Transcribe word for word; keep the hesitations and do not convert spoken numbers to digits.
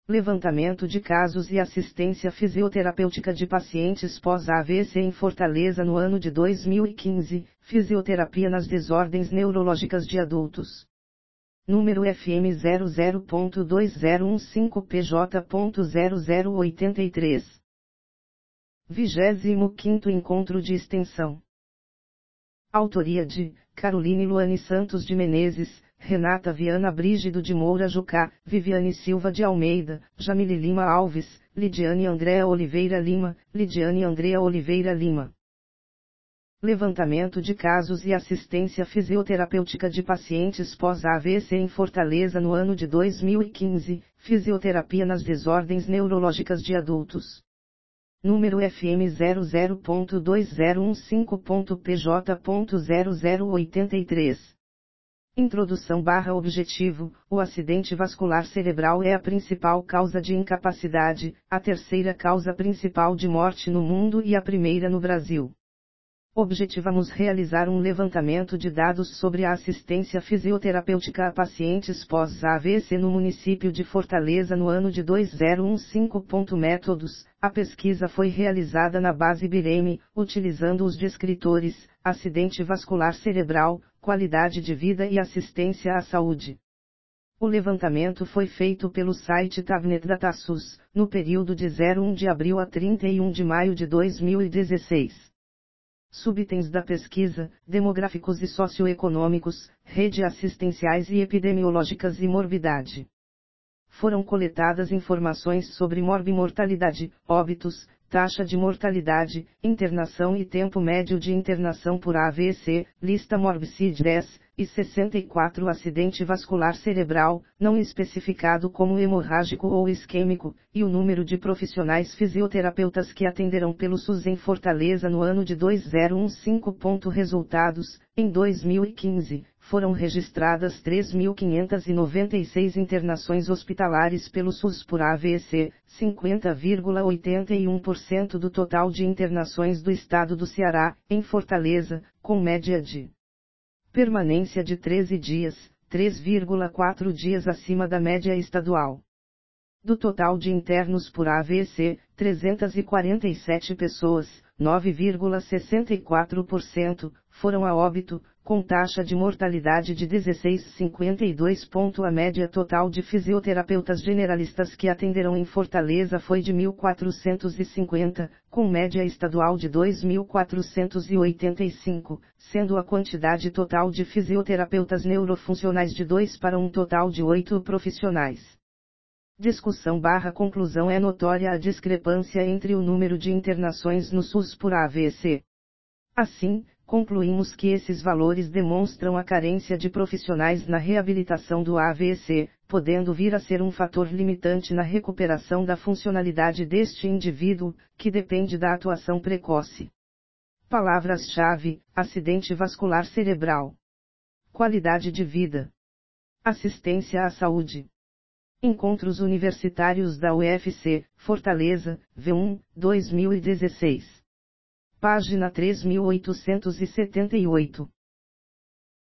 Levantamento de casos e assistência fisioterapêutica de pacientes pós-A V C em Fortaleza no ano de dois mil e quinze, fisioterapia nas desordens neurológicas de adultos. Número F M zero zero ponto dois zero um cinco P J ponto zero zero oito três. vigésimo quinto Encontro de Extensão. Autoria de Caroline Luane Santos de Menezes, Renata Viana Brígido de Moura Jucá, Viviane Silva de Almeida, Jamile Lima Alves, Lidiane Andréa Oliveira Lima, Lidiane Andrea Oliveira Lima. Levantamento de casos e assistência fisioterapêutica de pacientes pós-A V C em Fortaleza no ano de dois mil e quinze, fisioterapia nas desordens neurológicas de adultos. Número F M zero zero ponto dois zero um cinco ponto P J ponto zero zero oito três. Introdução barra objetivo: o acidente vascular cerebral é a principal causa de incapacidade, a terceira causa principal de morte no mundo e a primeira no Brasil. Objetivamos realizar um levantamento de dados sobre a assistência fisioterapêutica a pacientes pós-A V C no município de Fortaleza no ano de dois mil e quinze. Métodos: a pesquisa foi realizada na base BIREME, utilizando os descritores, acidente vascular cerebral, qualidade de vida e assistência à saúde. O levantamento foi feito pelo site Tavnet DataSUS, no período de zero um de abril a trinta e um de maio de dois mil e dezesseis. Subitens da pesquisa: demográficos e socioeconômicos, rede assistenciais e epidemiológicas e morbidade. Foram coletadas informações sobre morbimortalidade, óbitos, taxa de mortalidade, internação e tempo médio de internação por A V C, lista Morbicid dez, e sessenta e quatro acidente vascular cerebral, não especificado como hemorrágico ou isquêmico, e o número de profissionais fisioterapeutas que atenderão pelo SUS em Fortaleza no ano de dois mil e quinze. Resultados: em dois mil e quinze, foram registradas três mil quinhentas e noventa e seis internações hospitalares pelo SUS por A V C, cinquenta vírgula oitenta e um por cento do total de internações do estado do Ceará, em Fortaleza, com média de permanência de treze dias, três vírgula quatro dias acima da média estadual. Do total de internos por A V C, trezentas e quarenta e sete pessoas, nove vírgula sessenta e quatro por cento, foram a óbito, com taxa de mortalidade de dezesseis vírgula cinquenta e dois. A média total de fisioterapeutas generalistas que atenderam em Fortaleza foi de mil quatrocentos e cinquenta, com média estadual de dois mil quatrocentos e oitenta e cinco, sendo a quantidade total de fisioterapeutas neurofuncionais de dois para um total de oito profissionais. Discussão barra conclusão: é notória a discrepância entre o número de internações no SUS por A V C. Assim, concluímos que esses valores demonstram a carência de profissionais na reabilitação do A V C, podendo vir a ser um fator limitante na recuperação da funcionalidade deste indivíduo, que depende da atuação precoce. Palavras-chave: acidente vascular cerebral, qualidade de vida, assistência à saúde. Encontros Universitários da U F C, Fortaleza, V um, dois mil e dezesseis. Página três mil oitocentos e setenta e oito.